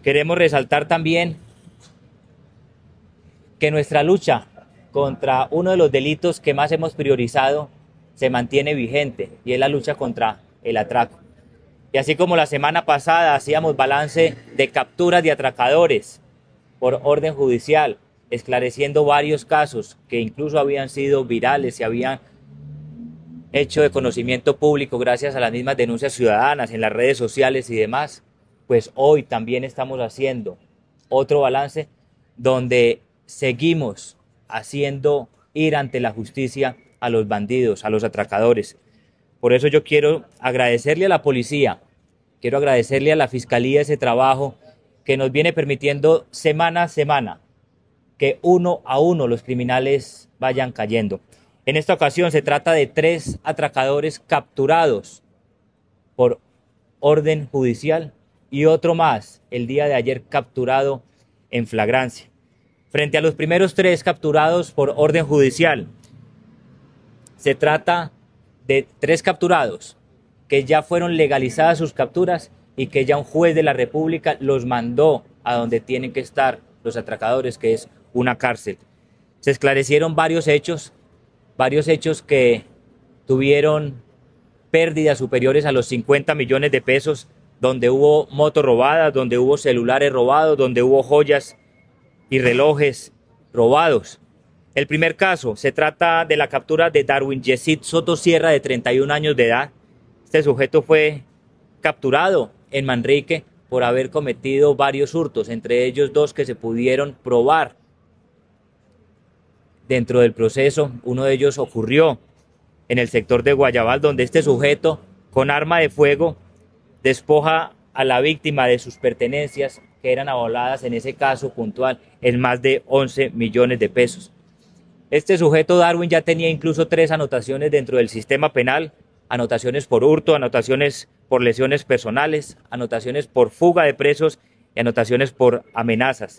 Queremos resaltar también que nuestra lucha contra uno de los delitos que más hemos priorizado se mantiene vigente, y es la lucha contra el atraco. Y así como la semana pasada hacíamos balance de capturas de atracadores por orden judicial, esclareciendo varios casos que incluso habían sido virales, se habían hecho de conocimiento público gracias a las mismas denuncias ciudadanas en las redes sociales y demás, pues hoy también estamos haciendo otro balance donde seguimos haciendo ir ante la justicia a los bandidos, a los atracadores. Por eso yo quiero agradecerle a la policía, quiero agradecerle a la fiscalía ese trabajo que nos viene permitiendo semana a semana que uno a uno los criminales vayan cayendo. En esta ocasión se trata de 3 atracadores capturados por orden judicial y otro más el día de ayer capturado en flagrancia. Frente a los primeros 3 capturados por orden judicial, se trata de 3 capturados que ya fueron legalizadas sus capturas y que ya un juez de la República los mandó a donde tienen que estar los atracadores, que es una cárcel. Se esclarecieron varios hechos que tuvieron pérdidas superiores a los 50 millones de pesos, donde hubo motos robadas, donde hubo celulares robados, donde hubo joyas y relojes robados. El primer caso se trata de la captura de Darwin Yesid Soto Sierra, de 31 años de edad. Este sujeto fue capturado en Manrique por haber cometido varios hurtos, entre ellos 2 que se pudieron probar dentro del proceso. Uno de ellos ocurrió en el sector de Guayabal, donde este sujeto con arma de fuego despoja a la víctima de sus pertenencias, que eran avaladas en ese caso puntual en más de 11 millones de pesos. Este sujeto Darwin ya tenía incluso 3 anotaciones dentro del sistema penal: anotaciones por hurto, anotaciones por lesiones personales, anotaciones por fuga de presos y anotaciones por amenazas.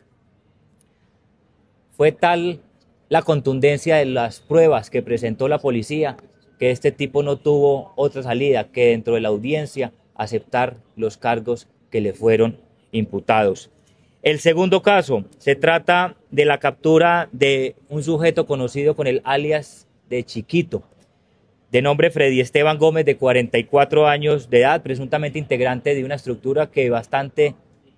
Fue tal la contundencia de las pruebas que presentó la policía que este tipo no tuvo otra salida que dentro de la audiencia aceptar los cargos que le fueron imputados. El segundo caso se trata de la captura de un sujeto conocido con el alias de Chiquito, de nombre Freddy Esteban Gómez, de 44 años de edad, presuntamente integrante de una estructura que bastante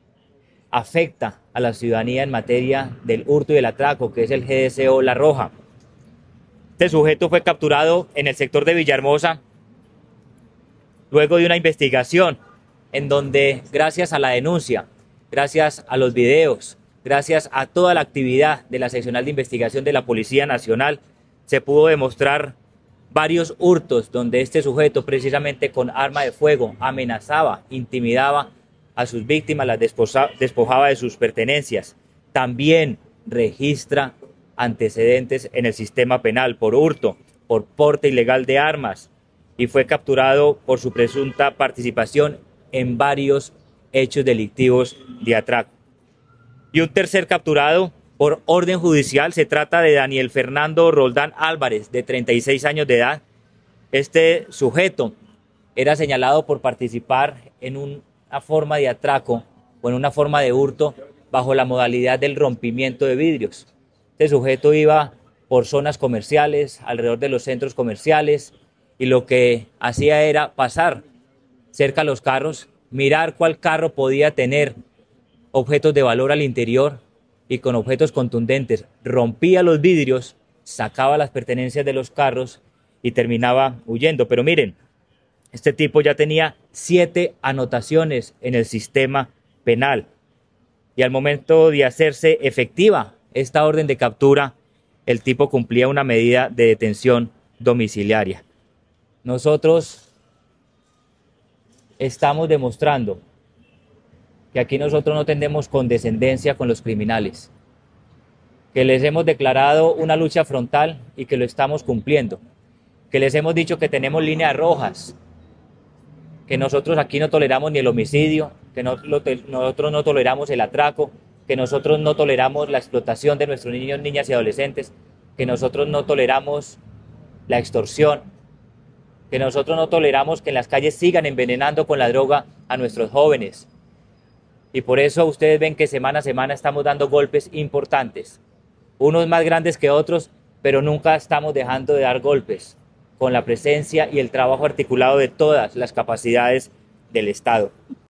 afecta a la ciudadanía en materia del hurto y del atraco, que es el GDCO La Roja. Este sujeto fue capturado en el sector de Villahermosa luego de una investigación en donde, gracias a la denuncia, gracias a los videos, gracias a toda la actividad de la seccional de investigación de la Policía Nacional, se pudo demostrar varios hurtos donde este sujeto, precisamente con arma de fuego, amenazaba, intimidaba a sus víctimas, las despojaba de sus pertenencias. También registra antecedentes en el sistema penal por hurto, por porte ilegal de armas, y fue capturado por su presunta participación en varios hechos delictivos de atraco. Y un tercer capturado por orden judicial se trata de Daniel Fernando Roldán Álvarez, de 36 años de edad. Este sujeto era señalado por participar en una forma de atraco o en una forma de hurto bajo la modalidad del rompimiento de vidrios. Este sujeto iba por zonas comerciales, alrededor de los centros comerciales, y lo que hacía era pasar cerca a los carros, mirar cuál carro podía tener objetos de valor al interior, y con objetos contundentes rompía los vidrios, sacaba las pertenencias de los carros y terminaba huyendo. Pero miren, este tipo ya tenía 7 anotaciones en el sistema penal, y al momento de hacerse efectiva esta orden de captura, el tipo cumplía una medida de detención domiciliaria. Nosotros estamos demostrando que aquí nosotros no tenemos condescendencia con los criminales, que les hemos declarado una lucha frontal y que lo estamos cumpliendo, que les hemos dicho que tenemos líneas rojas, que nosotros aquí no toleramos ni el homicidio, que nosotros no toleramos el atraco, que nosotros no toleramos la explotación de nuestros niños, niñas y adolescentes, que nosotros no toleramos la extorsión, que nosotros no toleramos que en las calles sigan envenenando con la droga a nuestros jóvenes. Y por eso ustedes ven que semana a semana estamos dando golpes importantes, unos más grandes que otros, pero nunca estamos dejando de dar golpes, con la presencia y el trabajo articulado de todas las capacidades del Estado.